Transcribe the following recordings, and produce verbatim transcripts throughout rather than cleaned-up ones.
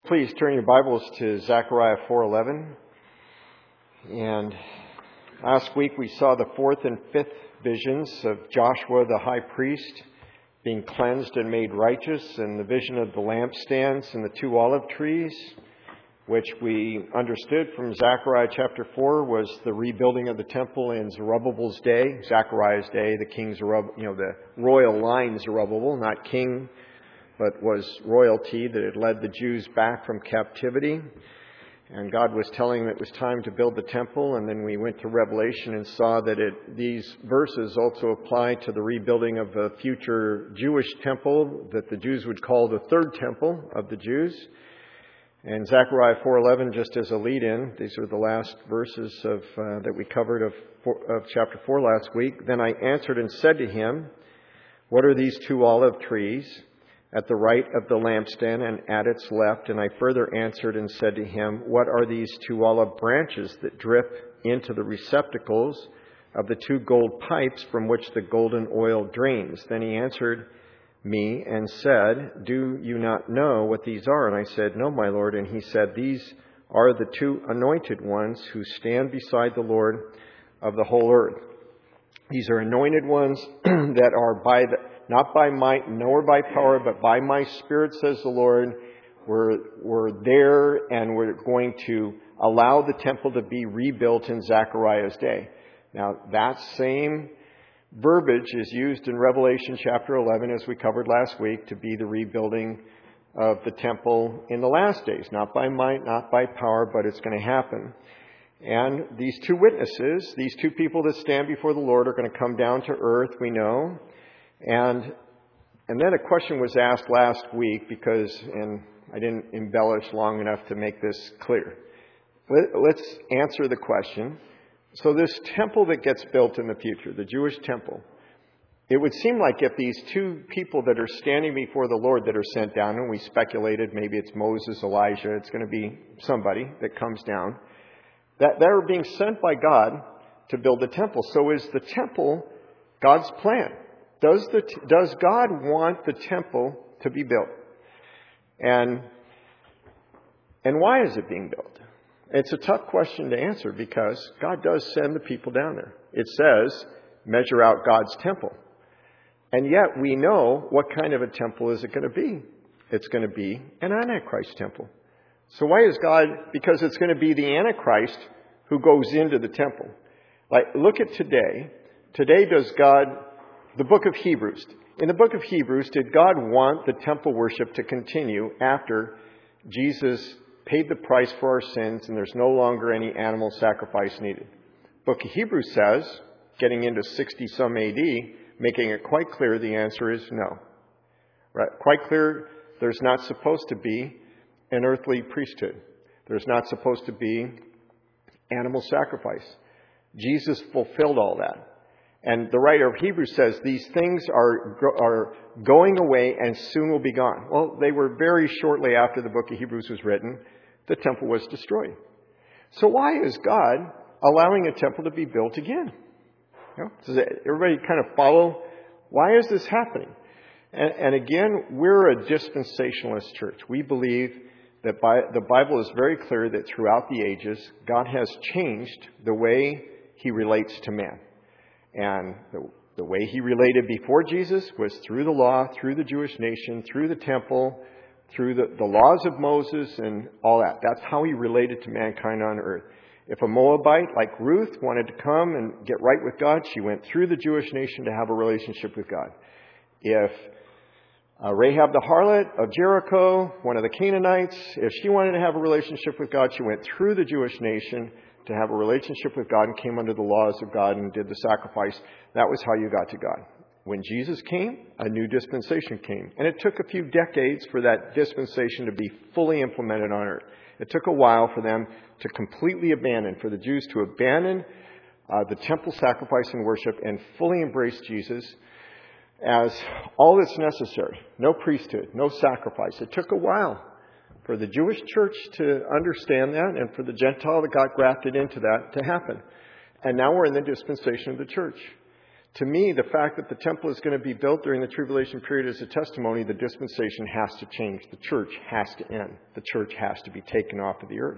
Please turn your Bibles to Zechariah four eleven. And last week we saw the fourth and fifth visions of Joshua the high priest being cleansed and made righteous, and the vision of the lampstands and the two olive trees, which we understood from Zechariah chapter four was the rebuilding of the temple in Zerubbabel's day, Zechariah's day, the king Zerubbabel, you know, the royal line Zerubbabel, not king, but was royalty that had led the Jews back from captivity. And God was telling them it was time to build the temple. And then we went to Revelation and saw that it, these verses also apply to the rebuilding of a future Jewish temple that the Jews would call the third temple of the Jews. And Zechariah four eleven, just as a lead-in, these are the last verses of uh, that we covered of, of chapter four last week. Then I answered and said to him, "What are these two olive trees at the right of the lampstand and at its left?" And I further answered and said to him, "What are these two olive branches that drip into the receptacles of the two gold pipes from which the golden oil drains?" Then he answered me and said, "Do you not know what these are?" And I said, "No, my Lord." And he said, "These are the two anointed ones who stand beside the Lord of the whole earth. These are anointed ones that are by the not by might nor by power, but by my Spirit, says the Lord. We're, we're there, and we're going to allow the temple to be rebuilt in Zechariah's day." Now, that same verbiage is used in Revelation chapter eleven, as we covered last week, to be the rebuilding of the temple in the last days. Not by might, not by power, but it's going to happen. And these two witnesses, these two people that stand before the Lord, are going to come down to earth, we know. And and then a question was asked last week because, and I didn't embellish long enough to make this clear. Let, let's answer the question. So this temple that gets built in the future, the Jewish temple, it would seem like if these two people that are standing before the Lord that are sent down, and we speculated maybe it's Moses, Elijah, it's going to be somebody that comes down, that they're being sent by God to build the temple. So is the temple God's plan? Does the does God want the temple to be built? And and why is it being built? It's a tough question to answer because God does send the people down there. It says, measure out God's temple. And yet we know what kind of a temple is it going to be? It's going to be an Antichrist temple. So why is God? Because it's going to be the Antichrist who goes into the temple. Like, look at today. Today, does God... The book of Hebrews. In the book of Hebrews, did God want the temple worship to continue after Jesus paid the price for our sins and there's no longer any animal sacrifice needed? The book of Hebrews says, getting into sixty some A D, making it quite clear the answer is no. Right? Quite clear there's not supposed to be an earthly priesthood. There's not supposed to be animal sacrifice. Jesus fulfilled all that. And the writer of Hebrews says these things are are going away and soon will be gone. Well, they were very shortly after the book of Hebrews was written. The temple was destroyed. So why is God allowing a temple to be built again? You know, does everybody kind of follow? Why is this happening? And, and again, we're a dispensationalist church. We believe that by, the Bible is very clear that throughout the ages, God has changed the way He relates to man. And the, the way He related before Jesus was through the law, through the Jewish nation, through the temple, through the, the laws of Moses and all that. That's how He related to mankind on earth. If a Moabite like Ruth wanted to come and get right with God, she went through the Jewish nation to have a relationship with God. If uh, Rahab the harlot of Jericho, one of the Canaanites, if she wanted to have a relationship with God, she went through the Jewish nation to have a relationship with God and came under the laws of God and did the sacrifice. That was how you got to God. When Jesus came, a new dispensation came. And it took a few decades for that dispensation to be fully implemented on earth. It took a while for them to completely abandon, for the Jews to abandon uh, the temple sacrifice and worship and fully embrace Jesus as all that's necessary. No priesthood, no sacrifice. It took a while for the Jewish church to understand that and for the Gentile that got grafted into that to happen. And now we're in the dispensation of the church. To me, the fact that the temple is going to be built during the tribulation period is a testimony. The dispensation has to change. The church has to end. The church has to be taken off of the earth.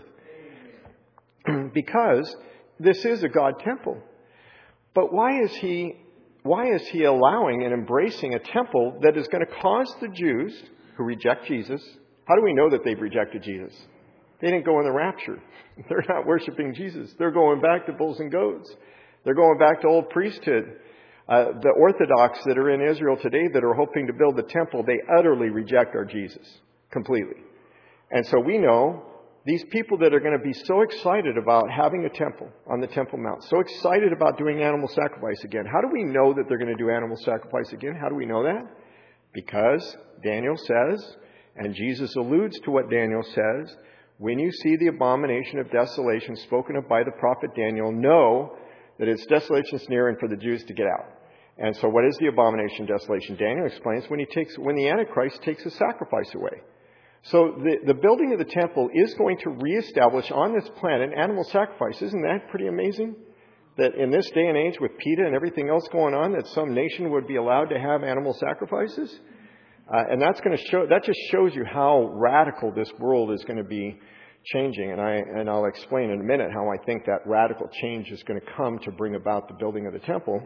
Because this is a God temple. But why is he, why is he allowing and embracing a temple that is going to cause the Jews who reject Jesus? How do we know that they've rejected Jesus? They didn't go in the rapture. They're not worshiping Jesus. They're going back to bulls and goats. They're going back to old priesthood. Uh, the Orthodox that are in Israel today that are hoping to build the temple, they utterly reject our Jesus completely. And so we know these people that are going to be so excited about having a temple on the Temple Mount, so excited about doing animal sacrifice again. How do we know that they're going to do animal sacrifice again? How do we know that? Because Daniel says, and Jesus alludes to what Daniel says, when you see the abomination of desolation spoken of by the prophet Daniel, know that its desolation is near and for the Jews to get out. And so what is the abomination of desolation? Daniel explains when he takes, when the Antichrist takes a sacrifice away. So the, the building of the temple is going to reestablish on this planet animal sacrifice. Isn't that pretty amazing? That in this day and age with PETA and everything else going on, that some nation would be allowed to have animal sacrifices? Uh, and that's going to show, that just shows you how radical this world is going to be changing. And, I, and I'll explain in a minute how I think that radical change is going to come to bring about the building of the temple.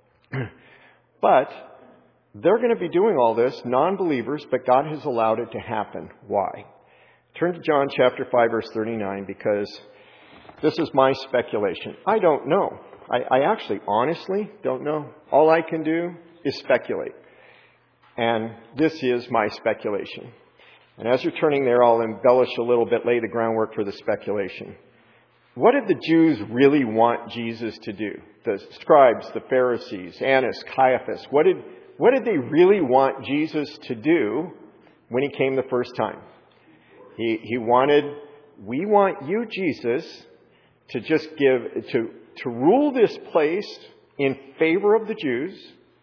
But they're going to be doing all this, non-believers, but God has allowed it to happen. Why? Turn to John chapter five, verse thirty-nine, because this is my speculation. I don't know. I, I actually honestly don't know. All I can do is speculate. And this is my speculation. And as you're turning there, I'll embellish a little bit, lay the groundwork for the speculation. What did the Jews really want Jesus to do? The scribes, the Pharisees, Annas, Caiaphas. What did, what did they really want Jesus to do when he came the first time? He, he wanted, we want you, Jesus, to just give, to, to rule this place in favor of the Jews,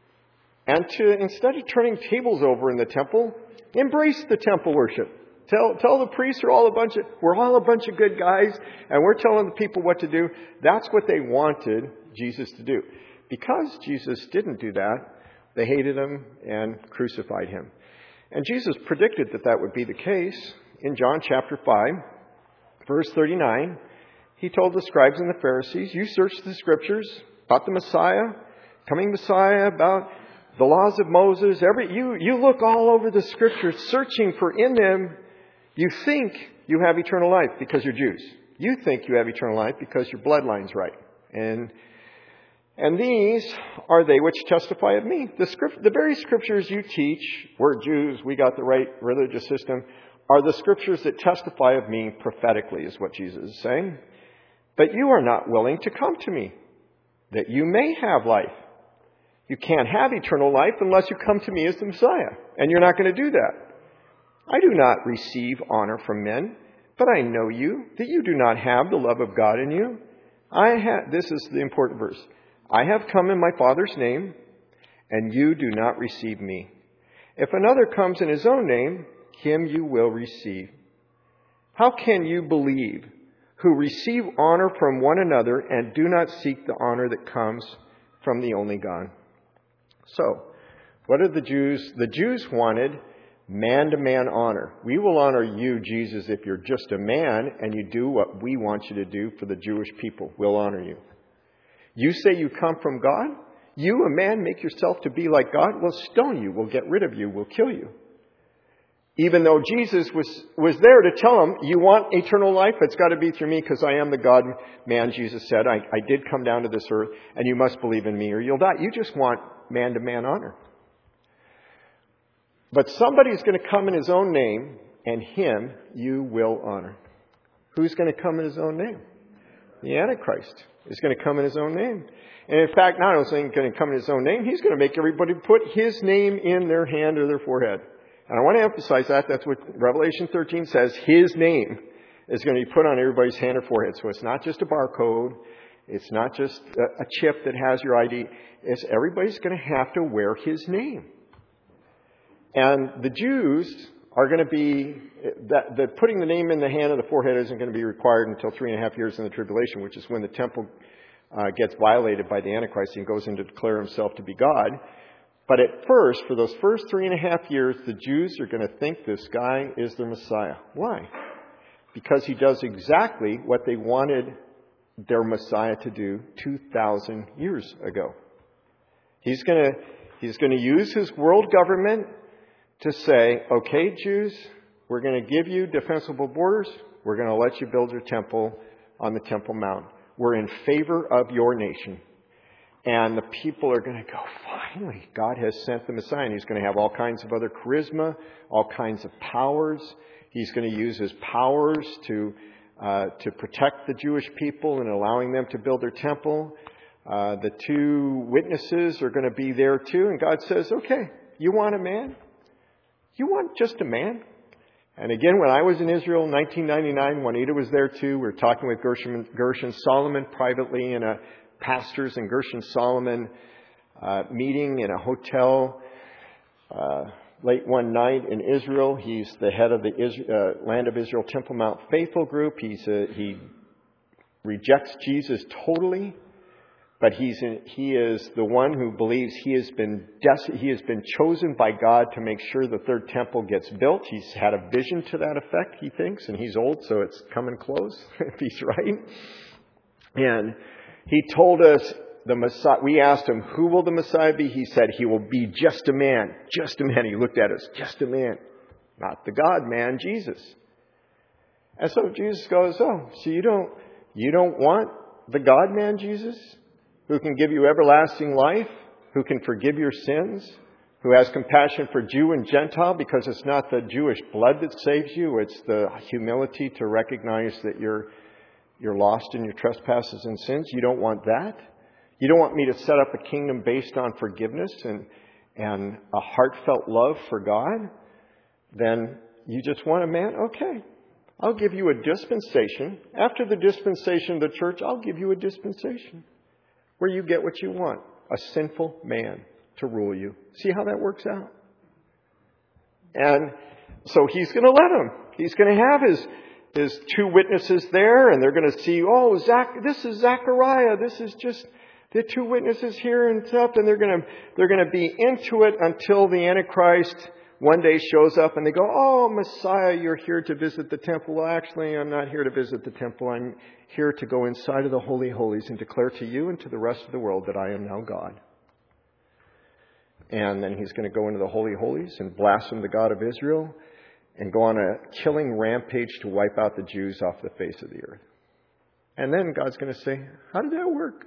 and to, instead of turning tables over in the temple, embrace the temple worship. Tell, tell the priests are all a bunch of, we're all a bunch of good guys, and we're telling the people what to do. That's what they wanted Jesus to do. Because Jesus didn't do that, they hated him and crucified him. And Jesus predicted that that would be the case. In John chapter five, verse thirty-nine, he told the scribes and the Pharisees, you search the scriptures about the Messiah, coming Messiah, about the laws of Moses. Every, you, you look all over the scriptures searching for in them. You think you have eternal life because you're Jews. You think you have eternal life because your bloodline's right. And and these are they which testify of me. The script, the very scriptures you teach, we're Jews, we got the right religious system, are the scriptures that testify of me prophetically, is what Jesus is saying. But you are not willing to come to me, that you may have life. You can't have eternal life unless you come to me as the Messiah. And you're not going to do that. I do not receive honor from men, but I know you, that you do not have the love of God in you. I have, this is the important verse. I have come in my Father's name, and you do not receive me. If another comes in his own name, him you will receive. How can you believe, who receive honor from one another and do not seek the honor that comes from the only God? So, what did the Jews? The Jews wanted man-to-man honor. We will honor you, Jesus, if you're just a man and you do what we want you to do for the Jewish people. We'll honor you. You say you come from God? You, a man, make yourself to be like God? We'll stone you. We'll get rid of you. We'll kill you. Even though Jesus was, was there to tell them, you want eternal life? It's got to be through me because I am the God-man, Jesus said. I, I did come down to this earth and you must believe in me or you'll die. You just want man-to-man honor. But somebody's going to come in his own name, and him you will honor. Who's going to come in his own name? The Antichrist is going to come in his own name. And in fact, not only is he going to come in his own name, he's going to make everybody put his name in their hand or their forehead. And I want to emphasize that. That's what Revelation thirteen says. His name is going to be put on everybody's hand or forehead. So it's not just a barcode. It's not just a chip that has your I D. It's everybody's going to have to wear his name. And the Jews are going to be, that, that putting the name in the hand of the forehead isn't going to be required until three and a half years in the tribulation, which is when the temple uh, gets violated by the Antichrist and goes in to declare himself to be God. But at first, for those first three and a half years, the Jews are going to think this guy is their Messiah. Why? Because he does exactly what they wanted their Messiah to do two thousand years ago. He's going to, he's going to use his world government to say, okay, Jews, we're going to give you defensible borders. We're going to let you build your temple on the Temple Mount. We're in favor of your nation. And the people are going to go, finally, God has sent the Messiah. And he's going to have all kinds of other charisma, all kinds of powers. He's going to use his powers to uh, to protect the Jewish people and allowing them to build their temple. Uh, the two witnesses are going to be there too. And God says, okay, you want a man? You want just a man? And again, when I was in Israel in nineteen ninety-nine, Juanita was there too. We were talking with Gershon, Gershon Solomon privately in a pastors and Gershon Solomon uh, meeting in a hotel uh, late one night in Israel. He's the head of the Israel, uh, Land of Israel Temple Mount Faithful group. He's a, he rejects Jesus totally, but he's in, he is the one who believes he has been des- he has been chosen by God to make sure the third temple gets built. He's had a vision to that effect, he thinks, and he's old, so it's coming close if he's right. And he told us the Messiah, we asked him, who will the Messiah be? He said, he will be just a man. Just a man. He looked at us, just a man. Not the God man, Jesus. And so Jesus goes, oh, so you don't, you don't want the God man, Jesus, who can give you everlasting life, who can forgive your sins, who has compassion for Jew and Gentile, because it's not the Jewish blood that saves you. It's the humility to recognize that you're You're lost in your trespasses and sins. You don't want that. You don't want me to set up a kingdom based on forgiveness and, and a heartfelt love for God. Then you just want a man? Okay. I'll give you a dispensation. After the dispensation of the church, I'll give you a dispensation where you get what you want. A sinful man to rule you. See how that works out? And so he's going to let him. He's going to have his... There's two witnesses there, and they're going to see, oh, Zach, this is Zechariah. This is just the two witnesses here and stuff. And they're going to they're going to be into it until the Antichrist one day shows up, and they go, oh, Messiah, you're here to visit the temple. Well, actually, I'm not here to visit the temple. I'm here to go inside of the Holy Holies and declare to you and to the rest of the world that I am now God. And then he's going to go into the Holy Holies and blaspheme the God of Israel, and go on a killing rampage to wipe out the Jews off the face of the earth. And then God's going to say, how did that work?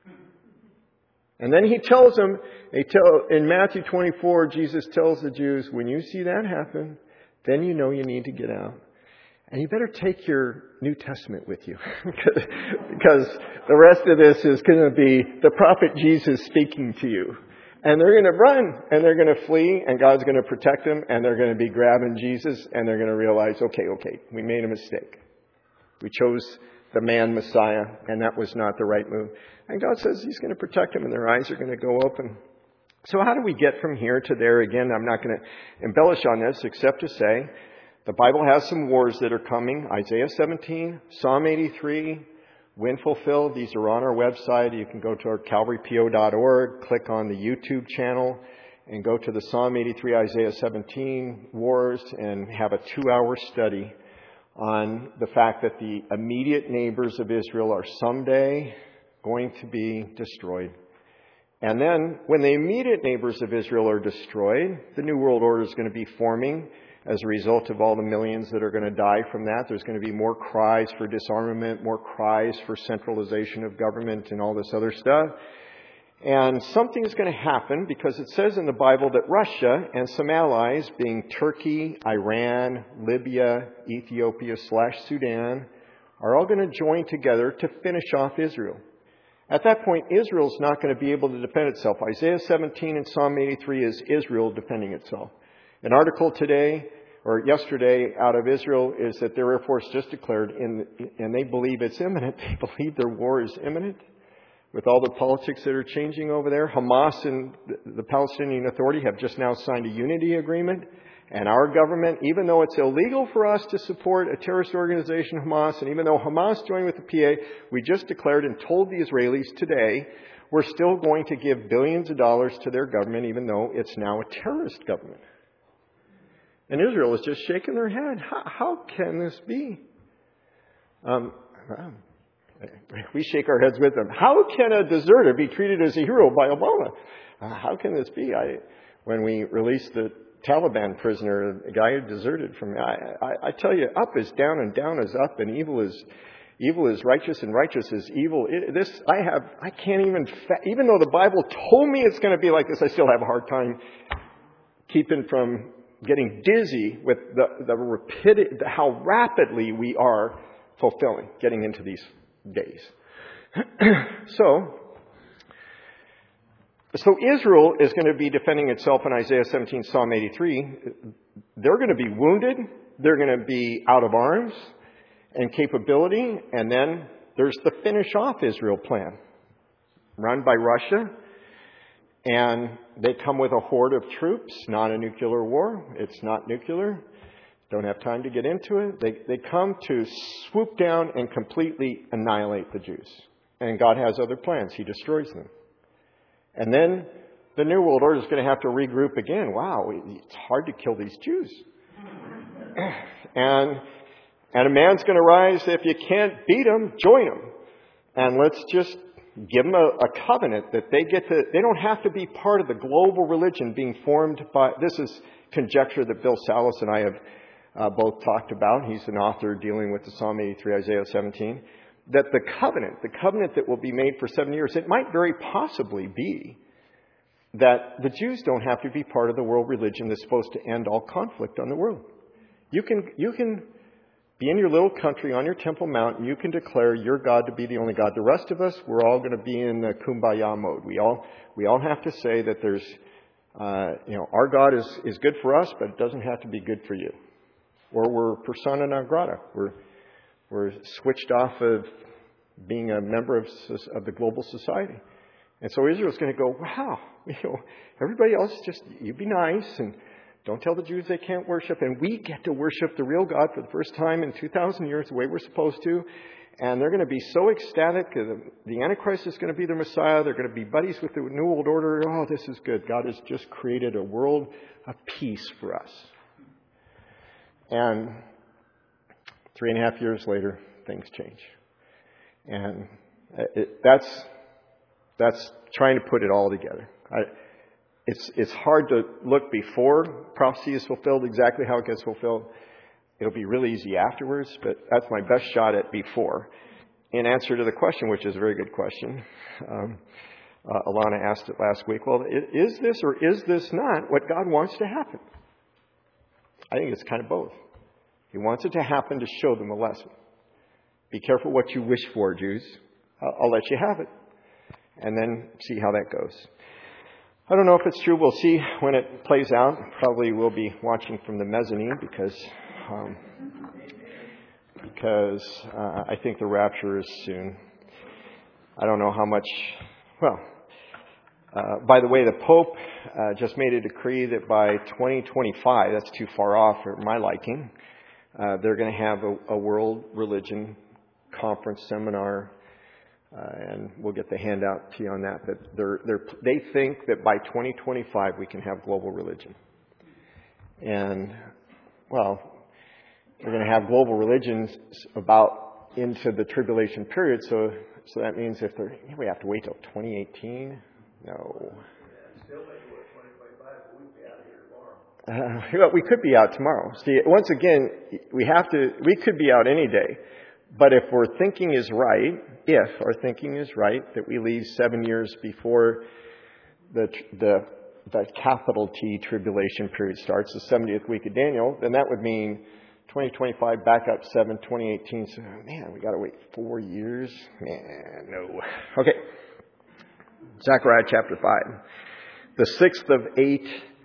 And then he tells them, he tell, in Matthew twenty-four, Jesus tells the Jews, when you see that happen, then you know you need to get out. And you better take your New Testament with you. Because the rest of this is going to be the prophet Jesus speaking to you. And they're going to run, and they're going to flee, and God's going to protect them, and they're going to be grabbing Jesus, and they're going to realize, okay, okay, we made a mistake. We chose the man Messiah, and that was not the right move. And God says he's going to protect them, and their eyes are going to go open. So how do we get from here to there? Again, I'm not going to embellish on this, except to say the Bible has some wars that are coming. Isaiah seventeen, Psalm eighty-three, when fulfilled, these are on our website. You can go to our calvary p o dot org, click on the YouTube channel, and go to the Psalm eighty-three, Isaiah seventeen wars, and have a two-hour study on the fact that the immediate neighbors of Israel are someday going to be destroyed. And then, when the immediate neighbors of Israel are destroyed, the New World Order is going to be forming. As a result of all the millions that are going to die from that, there's going to be more cries for disarmament, more cries for centralization of government and all this other stuff. And something is going to happen because it says in the Bible that Russia and some allies, being Turkey, Iran, Libya, Ethiopia slash Sudan, are all going to join together to finish off Israel. At that point, Israel's not going to be able to defend itself. Isaiah seventeen and Psalm eighty-three is Israel defending itself. An article today, or yesterday, out of Israel is that their Air Force just declared, in, and they believe it's imminent, they believe their war is imminent, with all the politics that are changing over there. Hamas and the Palestinian Authority have just now signed a unity agreement, And our government, even though it's illegal for us to support a terrorist organization, Hamas, and even though Hamas joined with the P A, we just declared and told the Israelis today, we're still going to give billions of dollars to their government, even though it's now a terrorist government. And Israel is just shaking their head. How, how can this be? Um, we shake our heads with them. How can a deserter be treated as a hero by Obama? Uh, how can this be? I, when we released the Taliban prisoner, a guy who deserted from me, I, I, I tell you, up is down and down is up, and evil is evil is righteous and righteous is evil. It, this I have, I can't even, fa- even though the Bible told me it's going to be like this, I still have a hard time keeping from getting dizzy with the, the rapidity, how rapidly we are fulfilling, getting into these days. so, so Israel is going to be defending itself in Isaiah seventeen, Psalm eighty-three. They're going to be wounded. They're going to be out of arms and capability. And then there's the finish off Israel plan, run by Russia. And they come with a horde of troops, not a nuclear war. It's not nuclear. Don't have time to get into it. They, they come to swoop down and completely annihilate the Jews. And God has other plans. He destroys them. And then the New World Order is going to have to regroup again. Wow, it's hard to kill these Jews. and, and a man's going to rise. If you can't beat them, join them. And let's just give them a, a covenant that they get to, they don't have to be part of the global religion being formed by, this is conjecture that Bill Salas and I have uh, both talked about. He's an author dealing with the Psalm eighty-three, Isaiah seventeen. That the covenant, the covenant that will be made for seven years, it might very possibly be that the Jews don't have to be part of the world religion that's supposed to end all conflict on the world. You can, you can be in your little country on your Temple Mount, and you can declare your God to be the only God. The rest of us, we're all going to be in the kumbaya mode. We all, we all have to say that there's, uh, you know, our God is, is good for us, but it doesn't have to be good for you. Or we're persona non grata. We're, we're switched off of being a member of, of the global society. And so Israel's going to go, wow, you know, everybody else just, you be nice and don't tell the Jews they can't worship. And we get to worship the real God for the first time in two thousand years the way we're supposed to. And they're going to be so ecstatic. The, the Antichrist is going to be their Messiah. They're going to be buddies with the New World Order. Oh, this is good. God has just created a world of peace for us. And three and a half years later, things change. And it, that's that's trying to put it all together. I, It's it's hard to look before prophecy is fulfilled, exactly how it gets fulfilled. It'll be really easy afterwards, but that's my best shot at before. In answer to the question, which is a very good question, um, uh, Alana asked it last week, well, is this or is this not what God wants to happen? I think it's kind of both. He wants it to happen to show them a lesson. Be careful what you wish for, Jews. I'll, I'll let you have it. And then see how that goes. I don't know if it's true. We'll see when it plays out. Probably we'll be watching from the mezzanine because um, because uh, I think the rapture is soon. I don't know how much. Well, uh, by the way, the Pope uh, just made a decree that by twenty twenty-five, that's too far off for my liking, uh, they're going to have a, a world religion conference seminar. Uh, and we'll get the handout to you on that. But they're, they're, they think that by twenty twenty-five we can have global religion. And, well, we're going to have global religions about into the tribulation period. So, so that means if they're, we have to wait till twenty eighteen. No. Uh, well, we could be out tomorrow. See, once again, we have to. We could be out any day. But if our thinking is right, if our thinking is right, that we leave seven years before the the the capital T tribulation period starts, the seventieth week of Daniel, then that would mean twenty twenty-five back up seven, twenty eighteen. So, man, we got to wait four years. Man, no. Okay. Zechariah chapter five, the sixth of eight,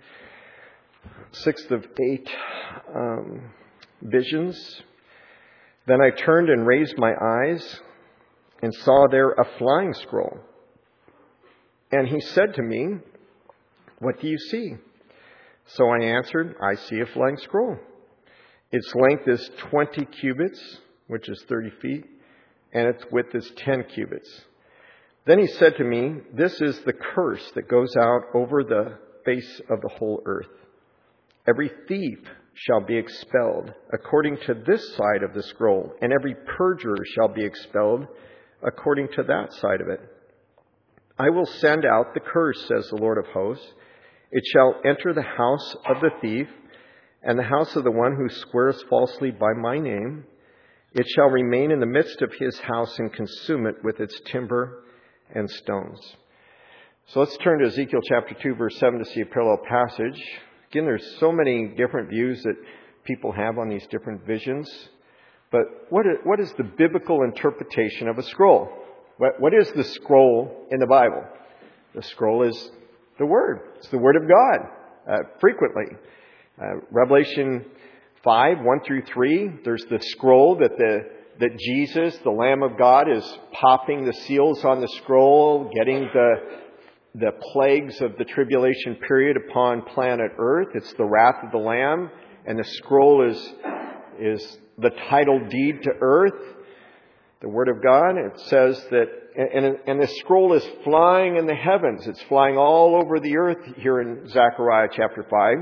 sixth of eight um, visions. Then I turned and raised my eyes and saw there a flying scroll. And he said to me, what do you see? So I answered, I see a flying scroll. Its length is twenty cubits, which is thirty feet, and its width is ten cubits. Then he said to me, this is the curse that goes out over the face of the whole earth. Every thief shall be expelled according to this side of the scroll, and every perjurer shall be expelled according to that side of it. I will send out the curse, says the Lord of hosts. It shall enter the house of the thief, and the house of the one who swears falsely by my name. It shall remain in the midst of his house and consume it with its timber and stones. So let's turn to Ezekiel chapter two, verse seven to see a parallel passage. Again, there's so many different views that people have on these different visions. But what is, what is the biblical interpretation of a scroll? What, what is the scroll in the Bible? The scroll is the Word. It's the Word of God, uh, frequently. Uh, Revelation five, one through three, there's the scroll that the that Jesus, the Lamb of God, is popping the seals on the scroll, getting the the plagues of the tribulation period upon planet Earth. It's the wrath of the Lamb, and the scroll is is the title deed to earth, the Word of God. It says that, and, and the scroll is flying in the heavens. It's flying all over the earth here in Zechariah chapter five.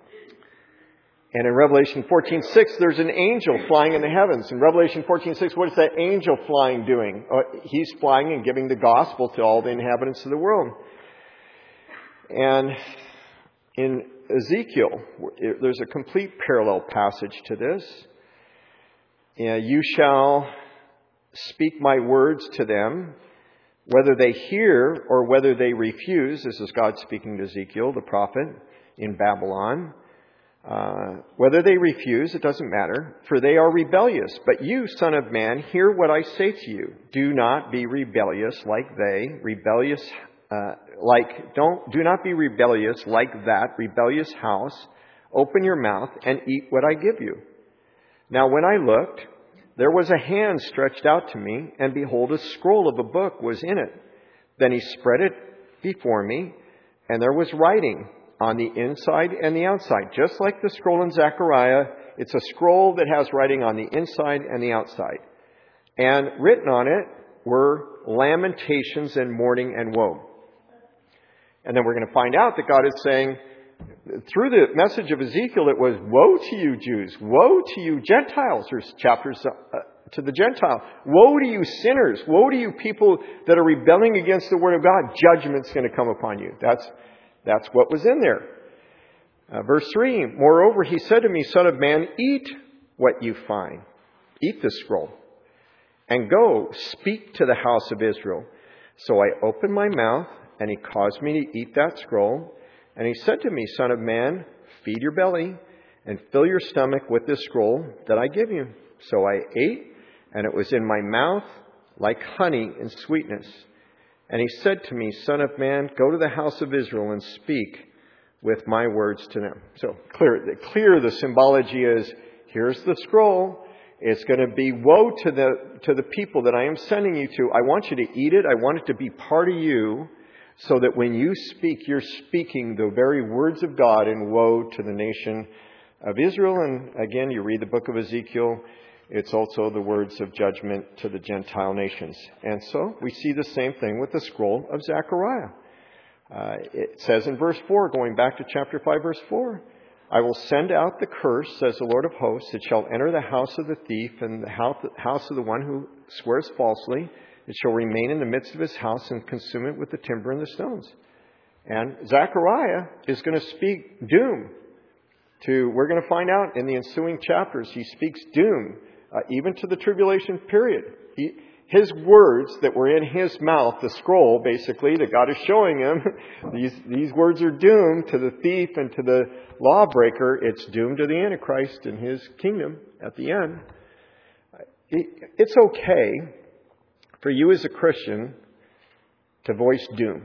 And in Revelation fourteen six, there's an angel flying in the heavens. In Revelation fourteen six, what is that angel flying doing? Oh, he's flying and giving the gospel to all the inhabitants of the world. And in Ezekiel, there's a complete parallel passage to this. You shall speak my words to them, whether they hear or whether they refuse. This is God speaking to Ezekiel, the prophet, in Babylon. Uh, whether they refuse, it doesn't matter, for they are rebellious. But you, son of man, hear what I say to you. Do not be rebellious like they, rebellious, uh, like, don't, do not be rebellious like that rebellious house. Open your mouth and eat what I give you. Now when I looked, there was a hand stretched out to me, and behold, a scroll of a book was in it. Then he spread it before me, and there was writing on the inside and the outside. Just like the scroll in Zechariah, it's a scroll that has writing on the inside and the outside. And written on it were lamentations and mourning and woe. And then we're going to find out that God is saying, through the message of Ezekiel, it was, woe to you Jews, woe to you Gentiles. There's chapters uh, to the Gentile. Woe to you sinners, woe to you people that are rebelling against the Word of God. Judgment's going to come upon you. That's That's what was in there. Uh, verse three, moreover, he said to me, son of man, eat what you find. Eat the scroll. And go, speak to the house of Israel. So I opened my mouth, and he caused me to eat that scroll. And he said to me, son of man, feed your belly, and fill your stomach with this scroll that I give you. So I ate, and it was in my mouth like honey and sweetness. And he said to me, son of man, go to the house of Israel and speak with my words to them. So clear, clear the symbology is, here's the scroll. It's going to be woe to the, to the people that I am sending you to. I want you to eat it. I want it to be part of you, so that when you speak, you're speaking the very words of God in woe to the nation of Israel. And again, you read the book of Ezekiel, it's also the words of judgment to the Gentile nations. And so we see the same thing with the scroll of Zechariah. Uh, it says in verse four, going back to chapter five, verse four, I will send out the curse, says the Lord of hosts. It shall enter the house of the thief and the house of the one who swears falsely. It shall remain in the midst of his house and consume it with the timber and the stones. And Zechariah is going to speak doom to, we're going to find out in the ensuing chapters, he speaks doom. Uh, even to the tribulation period. He, his words that were in his mouth, the scroll basically that God is showing him, these, these words are doomed to the thief and to the lawbreaker. It's doomed to the Antichrist and his kingdom at the end. It, it's okay for you as a Christian to voice doom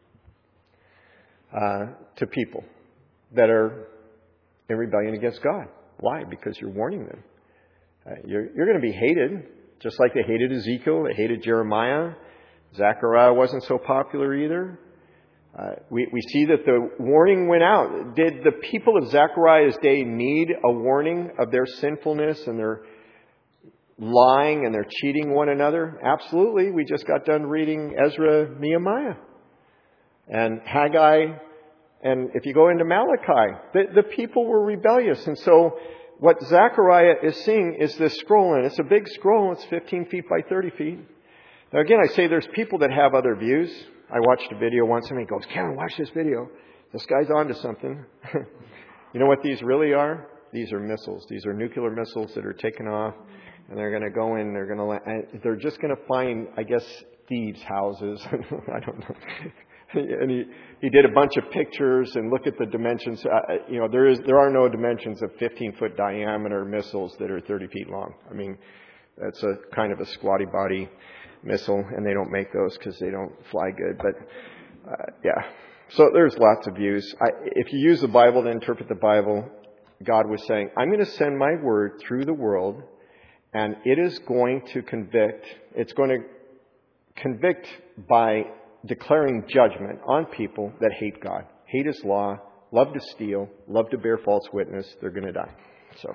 uh, to people that are in rebellion against God. Why? Because you're warning them. Uh, you're, you're going to be hated, just like they hated Ezekiel, they hated Jeremiah. Zechariah wasn't so popular either. Uh, we, we see that the warning went out. Did the people of Zechariah's day need a warning of their sinfulness and their lying and their cheating one another? Absolutely. We just got done reading Ezra, Nehemiah, and Haggai, and if you go into Malachi, the, the people were rebellious. And so what Zechariah is seeing is this scroll, and it's a big scroll. It's fifteen feet by thirty feet. Now again, I say there's people that have other views. I watched a video once and he goes, Kevin, watch this video. This guy's onto something. You know what these really are? These are missiles. These are nuclear missiles that are taken off, and they're going to go in. They're going to. They're just going to find, I guess, thieves' houses. I don't know. And he, he did a bunch of pictures and look at the dimensions. Uh, you know, there is there are no dimensions of fifteen foot diameter missiles that are thirty feet long. I mean, that's a kind of a squatty body missile, and they don't make those because they don't fly good. But uh, yeah, so there's lots of views. I, if you use the Bible to interpret the Bible, God was saying, I'm going to send my word through the world, and it is going to convict. It's going to convict by declaring judgment on people that hate God, hate His law, love to steal, love to bear false witness. They're going to die. So,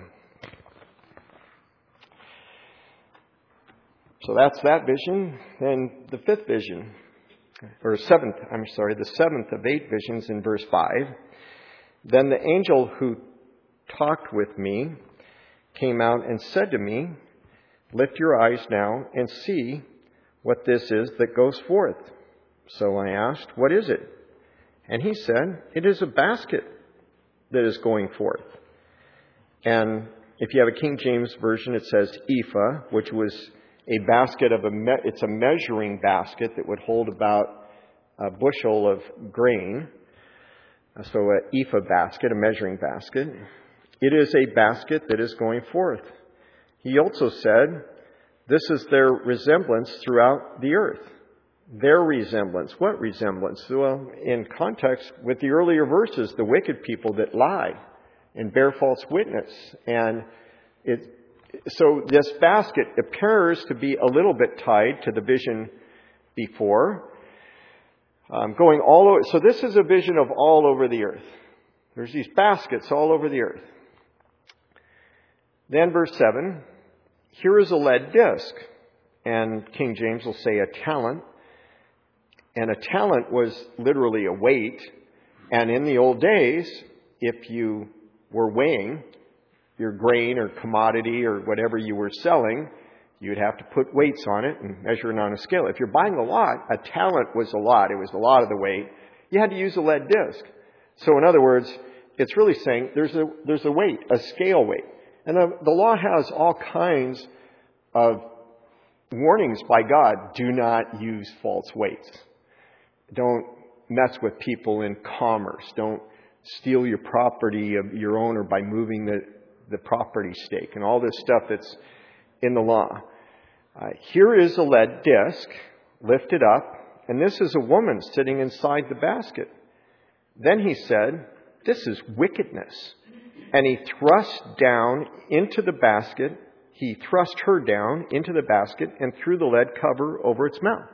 so that's that vision. And the fifth vision, or seventh, I'm sorry, the seventh of eight visions in verse five. Then the angel who talked with me came out and said to me, lift your eyes now and see what this is that goes forth. So I asked, what is it? And he said, it is a basket that is going forth. And if you have a King James version, it says ephah, which was a basket of a, me- it's a measuring basket that would hold about a bushel of grain. So an ephah basket, a measuring basket. It is a basket that is going forth. He also said, this is their resemblance throughout the earth. Their resemblance. What resemblance? Well, in context with the earlier verses, the wicked people that lie and bear false witness. And it, so this basket appears to be a little bit tied to the vision before. Um, going all over. So this is a vision of all over the earth. There's these baskets all over the earth. Then verse seven, here is a lead disc. And King James will say a talent. And a talent was literally a weight. And in the old days, if you were weighing your grain or commodity or whatever you were selling, you'd have to put weights on it and measure it on a scale. If you're buying a lot, a talent was a lot. It was a lot of the weight. You had to use a lead disc. So in other words, it's really saying there's a there's a weight, a scale weight. And the, the law has all kinds of warnings by God. Do not use false weights. Don't mess with people in commerce. Don't steal your property of your owner by moving the, the property stake and all this stuff that's in the law. Uh, here is a lead disc lifted up, and this is a woman sitting inside the basket. Then he said, this is wickedness. And he thrust down into the basket. He thrust her down into the basket and threw the lead cover over its mouth.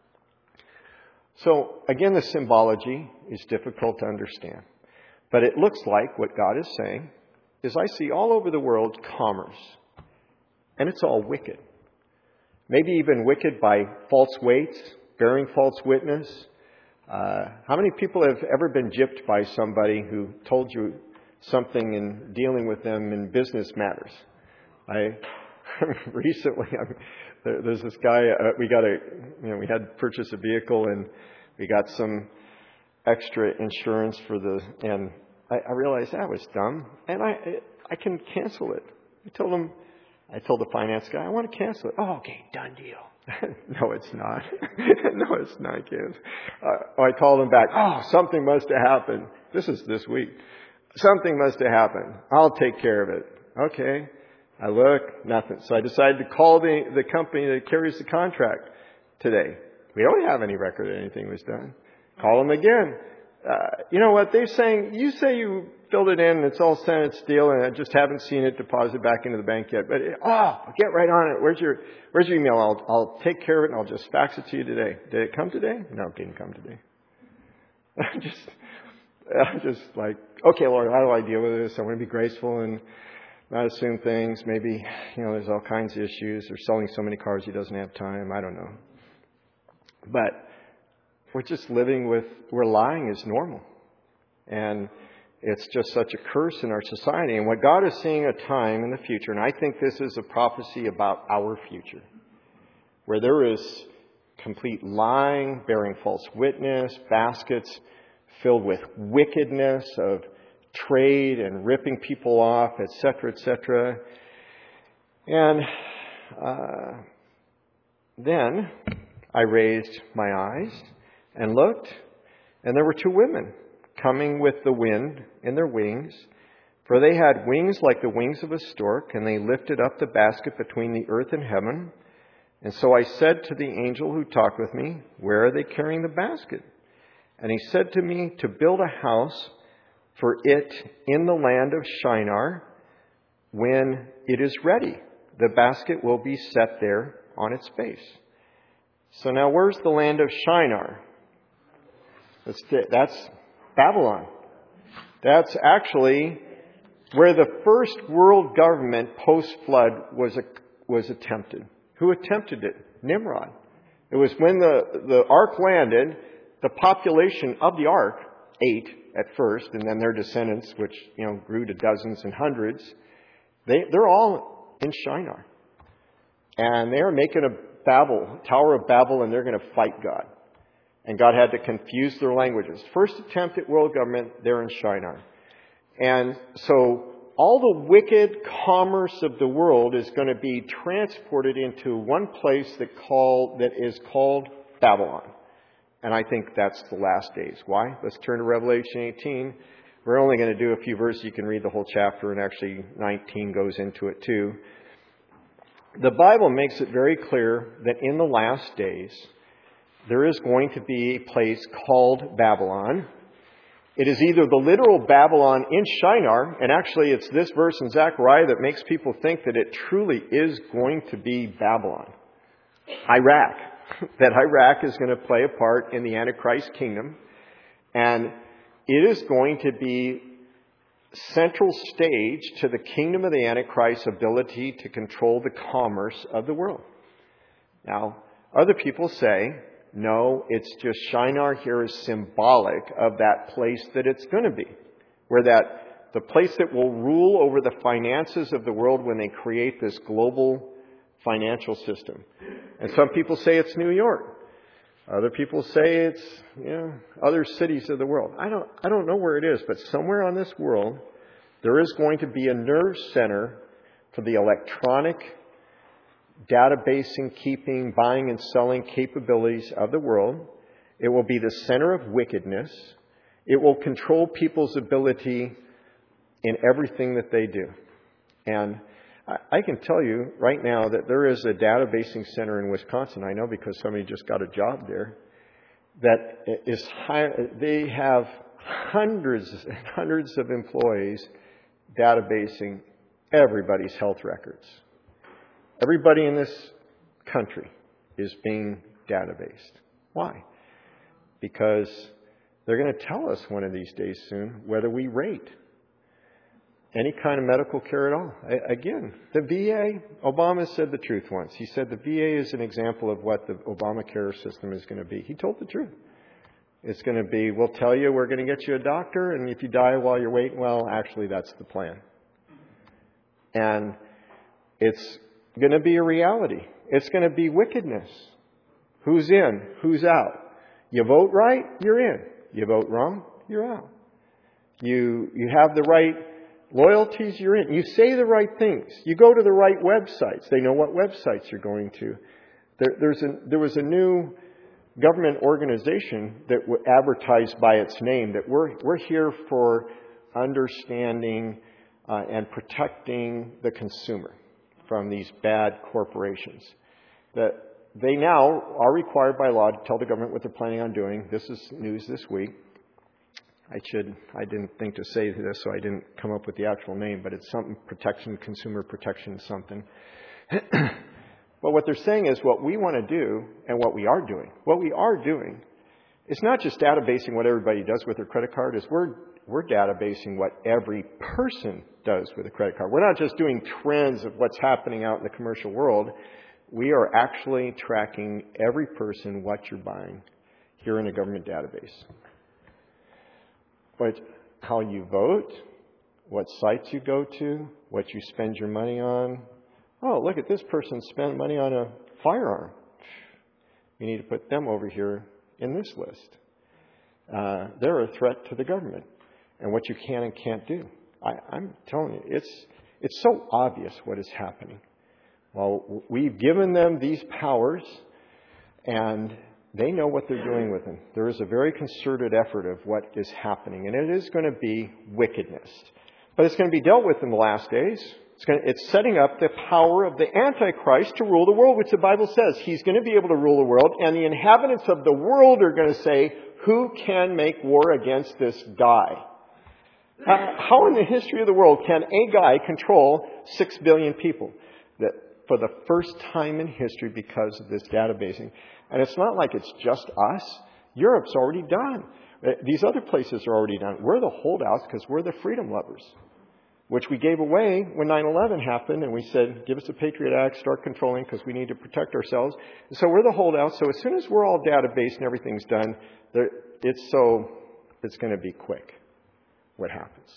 So, again, the symbology is difficult to understand. But it looks like what God is saying is I see all over the world commerce. And it's all wicked. Maybe even wicked by false weights, bearing false witness. Uh, how many people have ever been gypped by somebody who told you something in dealing with them in business matters? I recently, I mean, there, there's this guy, uh, we got a, you know, we had to purchase a vehicle and we got some extra insurance for the, and I, I realized that was dumb and I, I can cancel it. I told him, I told the finance guy, I want to cancel it. Oh, okay, done deal. No, it's not. No, it's not, kids. Uh, I called him back. Oh, something must have happened. This is this week. Something must have happened. I'll take care of it. Okay. I look, nothing. So I decided to call the, the company that carries the contract today. We don't have any record that anything was done. Call them again. Uh, you know what? They're saying, you say you filled it in and it's all Senate steel and I just haven't seen it deposited back into the bank yet. But, oh, I'll get right on it. Where's your, where's your email? I'll, I'll take care of it and I'll just fax it to you today. Did it come today? No, it didn't come today. I'm just, I'm just like, okay, Lord, how do I deal with this? I want to be graceful and not assume things. Maybe, you know, there's all kinds of issues. They're selling so many cars he doesn't have time. I don't know. But we're just living with, where lying is normal. And it's just such a curse in our society. And what God is seeing a time in the future, and I think this is a prophecy about our future, where there is complete lying, bearing false witness, baskets filled with wickedness of trade and ripping people off, et cetera, et cetera. And uh, then I raised my eyes and looked, and there were two women coming with the wind in their wings, for they had wings like the wings of a stork, and they lifted up the basket between the earth and heaven. And so I said to the angel who talked with me, where are they carrying the basket? And he said to me, to build a house for it in the land of Shinar. When it is ready, the basket will be set there on its base. So now where's the land of Shinar? That's, that's Babylon. That's actually where the first world government post-flood was, was attempted. Who attempted it? Nimrod. It was when the, the ark landed, the population of the ark, eight at first, and then their descendants, which, you know, grew to dozens and hundreds, they, they're all in Shinar. And they're making a Babel, Tower of Babel, and they're going to fight God. And God had to confuse their languages. First attempt at world government, they're in Shinar. And so all the wicked commerce of the world is going to be transported into one place that call, that is called Babylon. And I think that's the last days. Why? Let's turn to Revelation eighteen. We're only going to do a few verses. You can read the whole chapter, and actually nineteen goes into it too. The Bible makes it very clear that in the last days, there is going to be a place called Babylon. It is either the literal Babylon in Shinar, and actually it's this verse in Zechariah that makes people think that it truly is going to be Babylon. Iraq. That Iraq is going to play a part in the Antichrist kingdom. And it is going to be central stage to the kingdom of the Antichrist's ability to control the commerce of the world. Now, other people say, no, it's just Shinar here is symbolic of that place that it's going to be. Where that, the place that will rule over the finances of the world when they create this global financial system. And some people say it's New York. Other people say it's, you know, other cities of the world. I don't, I don't know where it is, but somewhere on this world, there is going to be a nerve center for the electronic databasing, keeping, buying, and selling capabilities of the world. It will be the center of wickedness. It will control people's ability in everything that they do. And I can tell you right now that there is a databasing center in Wisconsin. I know because somebody just got a job there. That is high. They have hundreds and hundreds of employees databasing everybody's health records. Everybody in this country is being databased. Why? Because they're going to tell us one of these days soon whether we rate any kind of medical care at all. Again, the V A, Obama said the truth once. He said the V A is an example of what the Obamacare system is going to be. He told the truth. It's going to be, we'll tell you we're going to get you a doctor, and if you die while you're waiting, well, actually that's the plan. And it's going to be a reality. It's going to be wickedness. Who's in? Who's out? You vote right, you're in. You vote wrong, you're out. You you have the right loyalties, you're in. You say the right things. You go to the right websites. They know what websites you're going to. There, there's a, there was a new government organization that advertised by its name that we're we're here for understanding uh, and protecting the consumer from these bad corporations. That they now are required by law to tell the government what they're planning on doing. This is news this week. I should, I didn't think to say this, so I didn't come up with the actual name, but it's something protection, consumer protection something. But what they're saying is what we want to do and what we are doing. What we are doing It's not just databasing what everybody does with their credit card. It's we're, we're databasing what every person does with a credit card. We're not just doing trends of what's happening out in the commercial world. We are actually tracking every person, what you're buying here in a government database. But how you vote, what sites you go to, what you spend your money on. Oh, look at this person spent money on a firearm. We need to put them over here in this list. Uh, they're a threat to the government and what you can and can't do. I, I'm telling you, it's it's so obvious what is happening. Well, we've given them these powers, and they know what they're doing with them. There is a very concerted effort of what is happening, and it is going to be wickedness. But it's going to be dealt with in the last days. It's, going to, it's setting up the power of the Antichrist to rule the world, which the Bible says he's going to be able to rule the world, and the inhabitants of the world are going to say, who can make war against this guy? Uh, how in the history of the world can a guy control six billion people? That for the first time in history because of this databasing. And it's not like it's just us. Europe's already done. These other places are already done. We're the holdouts because we're the freedom lovers, which we gave away when nine eleven happened. And we said, give us a Patriot Act, start controlling because we need to protect ourselves. And so we're the holdouts. So as soon as we're all databased and everything's done, it's so, it's going to be quick what happens.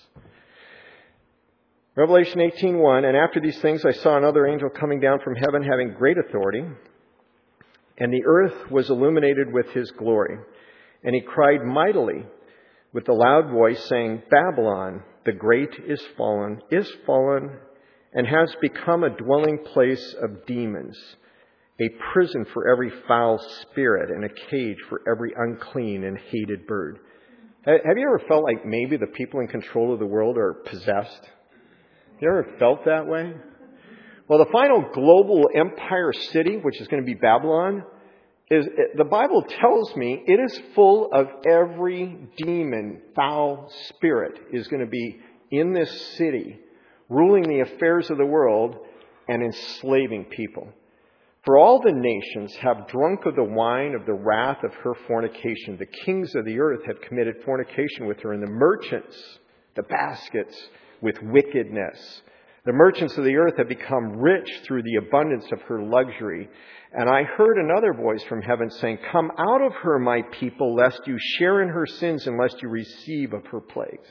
Revelation eighteen one, and after these things I saw another angel coming down from heaven having great authority, and the earth was illuminated with his glory. And he cried mightily with a loud voice, saying, Babylon, the great, is fallen, is fallen, and has become a dwelling place of demons, a prison for every foul spirit, and a cage for every unclean and hated bird. Have you ever felt like maybe the people in control of the world are possessed? Have you ever felt that way? Well, the final global empire city, which is going to be Babylon, is the Bible tells me it is full of every demon, foul spirit is going to be in this city, ruling the affairs of the world and enslaving people. For all the nations have drunk of the wine of the wrath of her fornication. The kings of the earth have committed fornication with her, and the merchants, the baskets, with wickedness. The merchants of the earth have become rich through the abundance of her luxury. And I heard another voice from heaven saying, Come out of her, my people, lest you share in her sins and lest you receive of her plagues.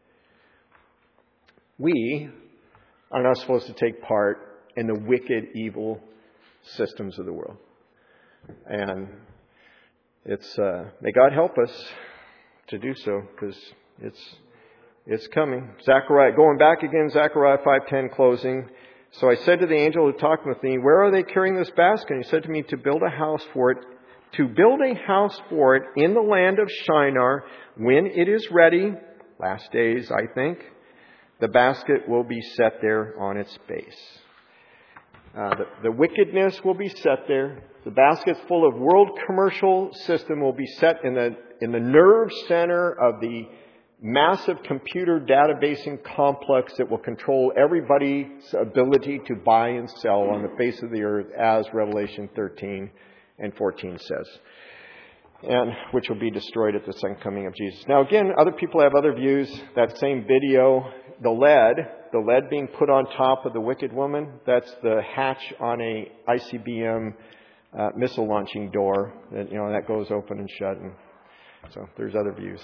We are not supposed to take part in the wicked, evil systems of the world. And it's uh, may God help us to do so, because it's It's coming. Zechariah, going back again, Zechariah five ten closing. So I said to the angel who talked with me, Where are they carrying this basket? And he said to me, To build a house for it, to build a house for it in the land of Shinar. When it is ready, last days, I think, the basket will be set there on its base. Uh, the, the wickedness will be set there. The basket full of world commercial system will be set in the in the nerve center of the massive computer databasing complex that will control everybody's ability to buy and sell on the face of the earth, as Revelation thirteen and fourteen says, and which will be destroyed at the second coming of Jesus. Now again, other people have other views. That same video, the lead, the lead being put on top of the wicked woman, that's the hatch on a I C B M uh, missile launching door that, you know, that goes open and shut. And so there's other views.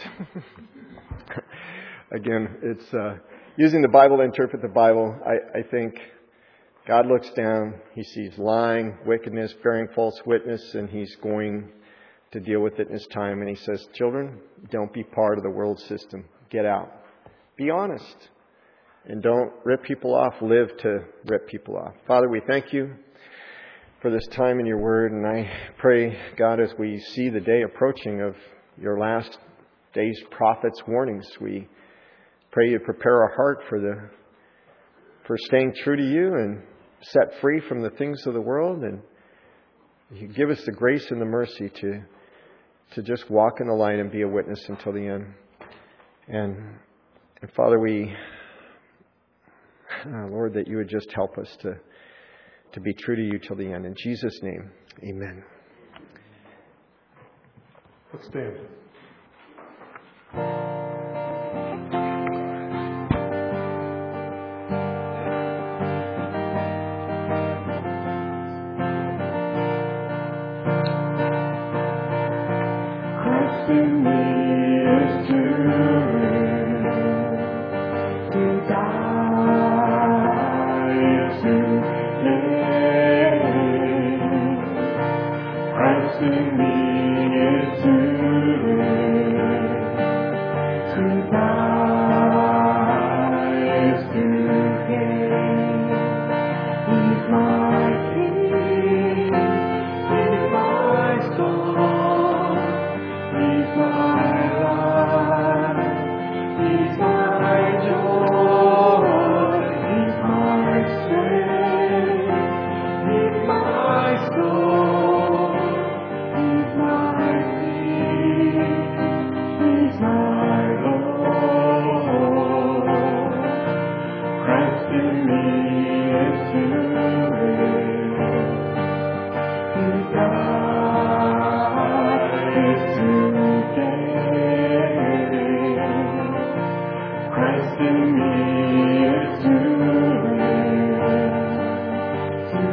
Again, it's uh, using the Bible to interpret the Bible. I, I think God looks down, he sees lying, wickedness, bearing false witness, and he's going to deal with it in his time. And he says, children, don't be part of the world system. Get out. Be honest. And don't rip people off. Live to rip people off. Father, we thank you for this time in your word. And I pray, God, as we see the day approaching of your last day's prophets' warnings, we pray you prepare our heart for the for staying true to you and set free from the things of the world, and you give us the grace and the mercy to to just walk in the light and be a witness until the end. And, and Father, we, uh, Lord, that you would just help us to to be true to you till the end. In Jesus' name, amen. Let's stand. Christ in me is to live, to die is to live. Christ in me is to live, to die is to gain. He's my King, He's my soul, He's my life, He's my joy, He's my strength, He's my soul, He's my peace, He's my Lord. Christ in me is to live, to die is to gain. Christ in me is to live, to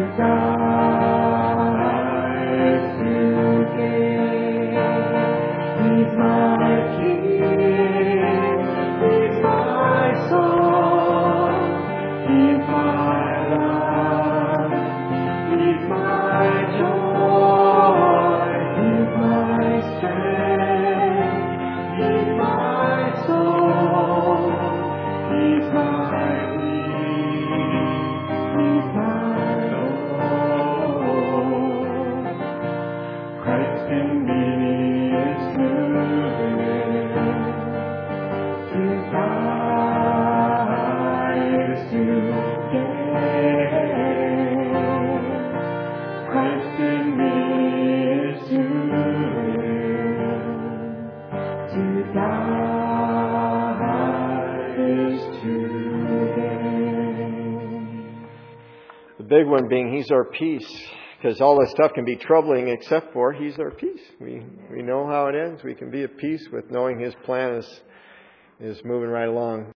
die is to gain. He's my King, He's my soul, He's my life, He's my joy, He's my strength, He's my soul, He's my peace, He's my Lord. Christ in me is to live, to die is to gain. Christ in me is to live, to die is to gain. The big one being He's our peace, because all this stuff can be troubling except for He's our peace. We we know how it ends. We can be at peace with knowing His plan is is moving right along.